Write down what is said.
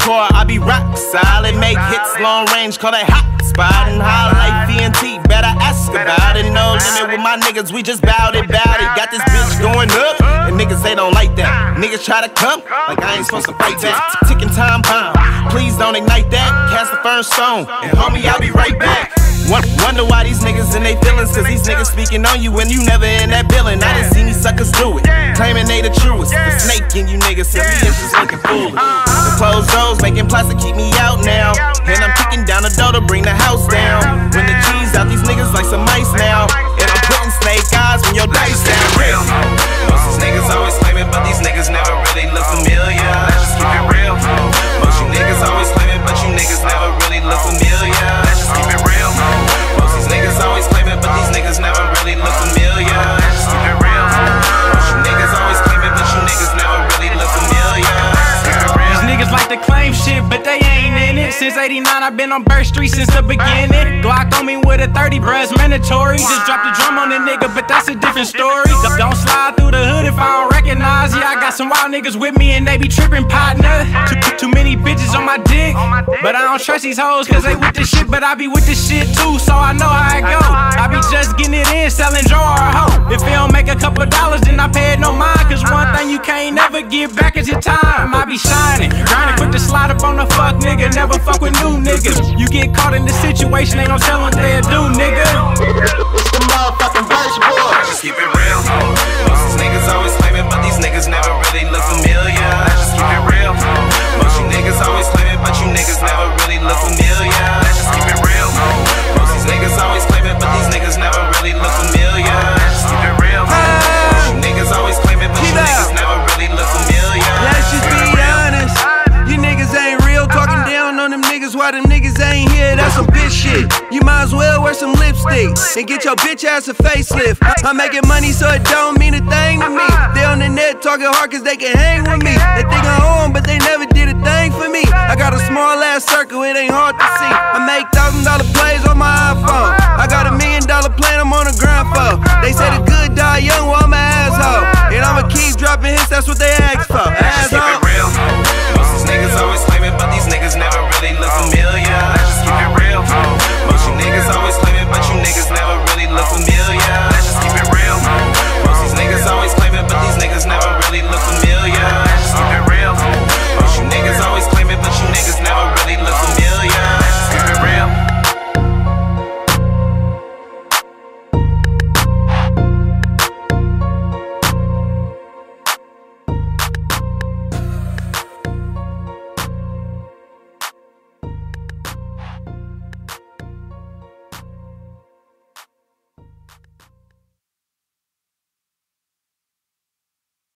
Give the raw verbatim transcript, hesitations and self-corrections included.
core, I be rock solid. Make hits long range, call that hot spot. And holla like V N T, better ask about it. No limit with my niggas, we just bout it, bout it. Got this bitch going up, and niggas they don't like that. Niggas try to come, like I ain't supposed to fight that. Ticking time bomb, please don't ignite that. Cast the first stone, and homie, I'll be right back. Wonder why these niggas in they feelings, cause these niggas speaking on you when you never in that billing. I done seen these suckers do it, claiming they the truest. The snake in you niggas, silly is just looking foolish. The closed doors making plastic keep me out now, and I'm kicking down the door to bring the house down. When the G's out, these niggas like some mice now, and I'm putting snake eyes when your dice down. Real. Most these niggas always claiming, but these niggas never really look familiar. Let's just keep it real. Most you niggas always claiming, but you niggas never really look familiar. Let's just keep it real. Most these niggas always claiming, but these niggas never really look familiar. Let's just keep it real. Most you niggas always claiming, but you niggas never really look familiar. Let's keep it real. These niggas like to claim shit, but they ain't in it. Since eighty-nine, I've been on Bird Street since the beginning. Glock on me with a thirty, bruh, it's mandatory. Just drop the drum on the nigga, but that's a different story. Don't slide through the hood if I don't recognize. Yeah, I got some wild niggas with me and they be tripping, partner. Too, too many bitches on my dick, but I don't trust these hoes cause they with the shit. But I be with the shit too, so I know how it go. I be just getting it in, selling draw or hoe. If it don't make a couple dollars, then I pay it no mind. Cause one thing you can't never get back is your time. I be shining, grinding, put the slide up on the fuck nigga. Never fuck with new niggas. You get caught in the situation, ain't gon' tell what they'll do, nigga. It's the motherfucking verse, boy. Just keep it real. Most these niggas always claiming, but these niggas never really look familiar. Let's just keep it real. Most you niggas always claiming, but you niggas never really look familiar. Let's just keep it real. Most these niggas always claiming, but these niggas never really look familiar. Let's just keep it real. Most you niggas always claiming, but you niggas never really look familiar. Let's just be honest. You niggas ain't real, talking down on them niggas while them niggas ain't here. That's some bitch shit. You might as well wear some lipstick and get your bitch ass a facelift. I'm making money so it don't mean a thing to me. They on the net talking hard cause they can hang with me. They think I'm on but they never did a thing for me. I got a small ass circle, it ain't hard to see. I make thousand dollar plays on my iPhone. I got a million dollar plan, I'm on the ground for. They say the good die young, well I'm an asshole. And I'ma keep dropping hits, that's what they